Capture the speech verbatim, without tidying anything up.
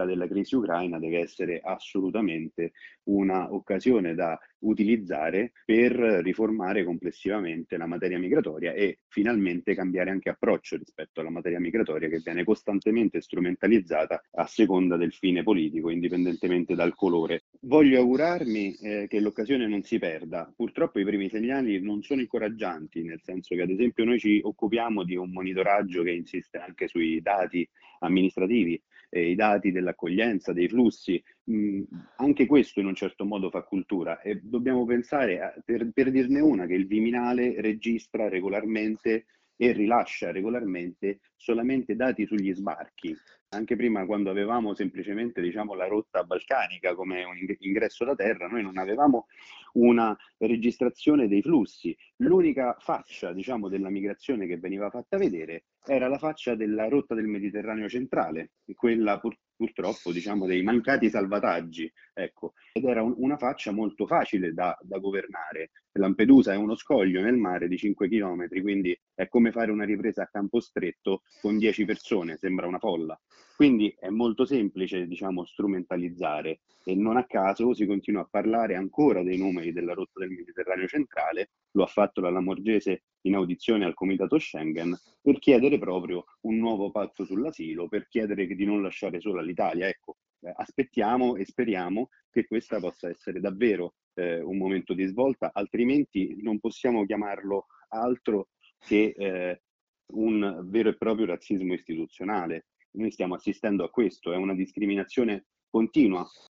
quella della crisi ucraina deve essere assolutamente una occasione da utilizzare per riformare complessivamente la materia migratoria e finalmente cambiare anche approccio rispetto alla materia migratoria che viene costantemente strumentalizzata a seconda del fine politico, indipendentemente dal colore. Voglio augurarmi eh, che l'occasione non si perda. Purtroppo i primi segnali non sono incoraggianti, nel senso che ad esempio noi ci occupiamo di un monitoraggio che insiste anche sui dati amministrativi, eh, i dati dell'accoglienza, dei flussi. Mh, anche questo in un certo modo fa cultura e dobbiamo pensare, a, per, per dirne una, che il Viminale registra regolarmente e rilascia regolarmente solamente dati sugli sbarchi. Anche prima, quando avevamo semplicemente, diciamo, la rotta balcanica come un ingresso da terra, noi non avevamo una registrazione dei flussi. L'unica faccia, diciamo, della migrazione che veniva fatta vedere era la faccia della rotta del Mediterraneo centrale, quella pur, purtroppo, diciamo, dei mancati salvataggi, ecco. Ed era un, una faccia molto facile da, da governare. Lampedusa è uno scoglio nel mare di cinque chilometri, quindi è come fare una ripresa a campo stretto con dieci persone, sembra una folla. Quindi è molto semplice, diciamo, strumentalizzare e non a caso si continua a parlare ancora dei numeri della rotta del Mediterraneo centrale, lo ha fatto la Lamorgese in audizione al Comitato Schengen, per chiedere proprio un nuovo patto sull'asilo, per chiedere di non lasciare sola l'Italia. Ecco, eh, aspettiamo e speriamo che questa possa essere davvero eh, un momento di svolta, altrimenti non possiamo chiamarlo altro che eh, un vero e proprio razzismo istituzionale. Noi stiamo assistendo a questo, è una discriminazione continua